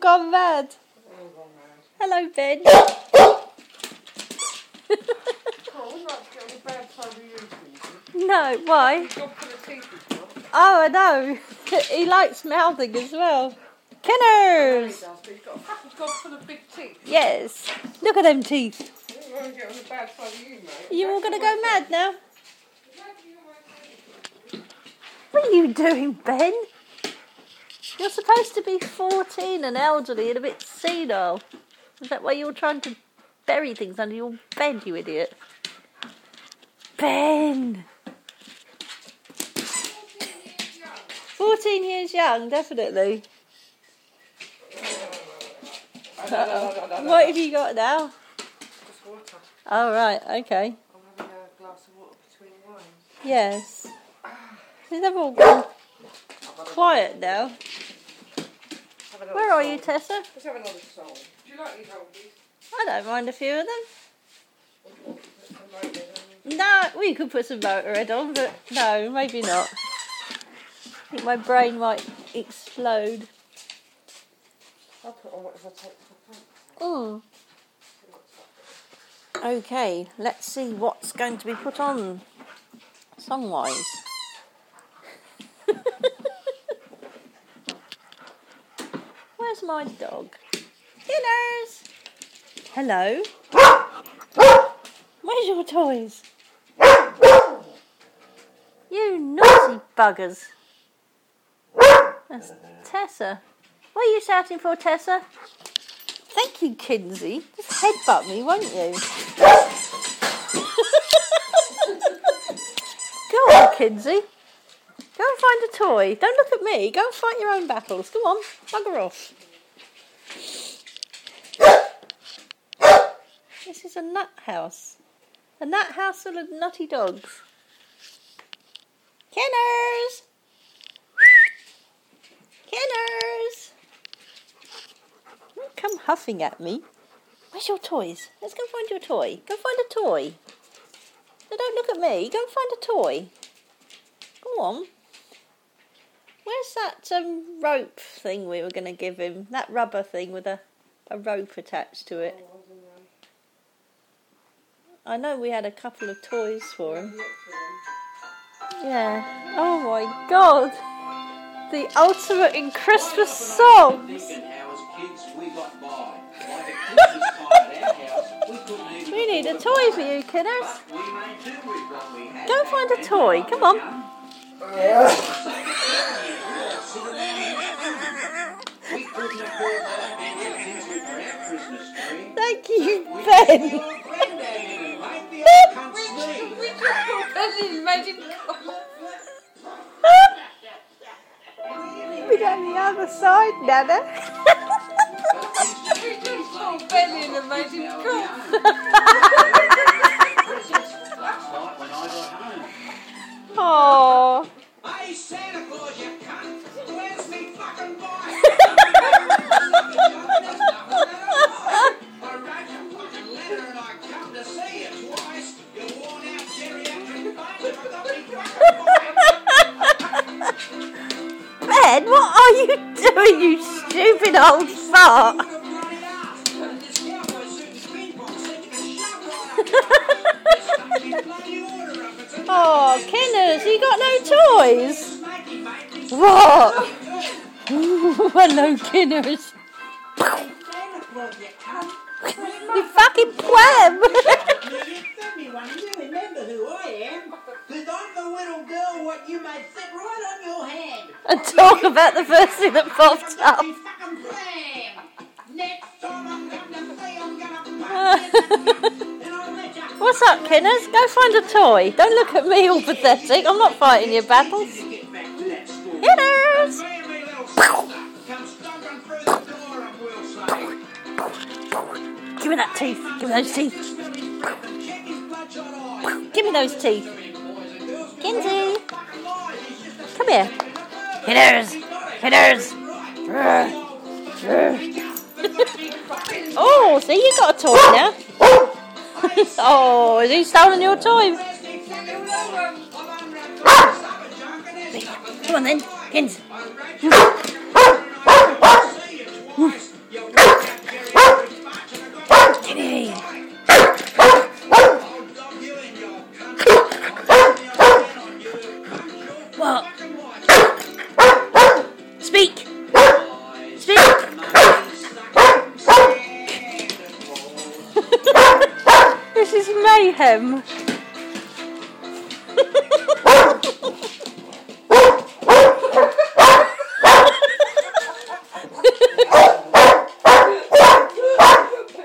gone mad. Hello, Ben. No, why? Oh, I know. He likes mouthing as well. Kenners! He's got a fucking gob full of big teeth. Yes. Look at them teeth. I don't want to get on the bad side of you, mate. Are you all going to go mad now? What are you doing, Ben? You're supposed to be 14 and elderly and a bit senile. Is that why you're trying to bury things under your bed, you idiot? Ben! 14 years young, definitely. What have you got now? Just water. Oh, right, okay. I'm having a glass of water between wines. Yes. Is everyone gone quiet now? Where are you, Tessa? Let's have another song. Do you like these oldies? I don't mind a few of them. No, we could put some Motorhead on, but no, maybe not. I think my brain might explode. I'll put on whatever I take for Mm. Okay, let's see what's going to be put on song-wise. Where's my dog? Killers! Hello? Where's your toys? You naughty buggers. That's Tessa. What are you shouting for, Tessa? Thank you, Kinsey. Just headbutt me, won't you? Go on, Kinsey. Go and find a toy. Don't look at me. Go and fight your own battles. Come on, bugger off. This is a nut house. A nut house full of nutty dogs. Kenners! Kenners! Don't come huffing at me. Where's your toys? Let's go find your toy. Go find a toy. No, don't look at me. Go and find a toy. Go on. Where's that rope thing we were going to give him? That rubber thing with a rope attached to it. I know we had a couple of toys for him. Yeah. Oh my God. The ultimate in Christmas songs. We need a toy for you, kiddos. Go and find a toy. Come on. Thank you, Ben. We got the other side, Nana. We just saw Benny and made him cough. Oh. Hey, Santa Claus, you cunt! Where's me fucking bike? I wrote you a fucking letter and I come to see you twice. You worn out geriatric bike, I got me fucking bike. Ben, what are you doing, you stupid old fart? Oh, Kenners, you got no toys? What? Hello, Kenners. You fucking pleb. You remember who I am? Because I'm the little girl what you made sit right on your hand. And talk about the first thing that popped up. Fucking blam! Next time I'm going to say I'm going to What's up, Kenners? Go find a toy. Don't look at me all pathetic. I'm not fighting your battles. Kenners! Give me that teeth. Give me those teeth. Give me those teeth. Kinsey! Come here. Kenners! Kenners! Oh, see, you got a toy now. Oh, has he stolen your toy? Come on then, Kins. mayhem.